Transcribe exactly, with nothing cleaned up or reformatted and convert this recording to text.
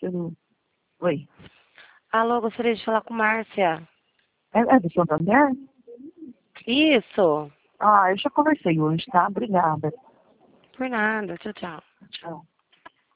do... Oi. Alô, gostaria de falar com Márcia. É, é do Santander? Isso. Ah, eu já conversei hoje, tá? Obrigada. Por nada. Tchau, tchau. Tchau.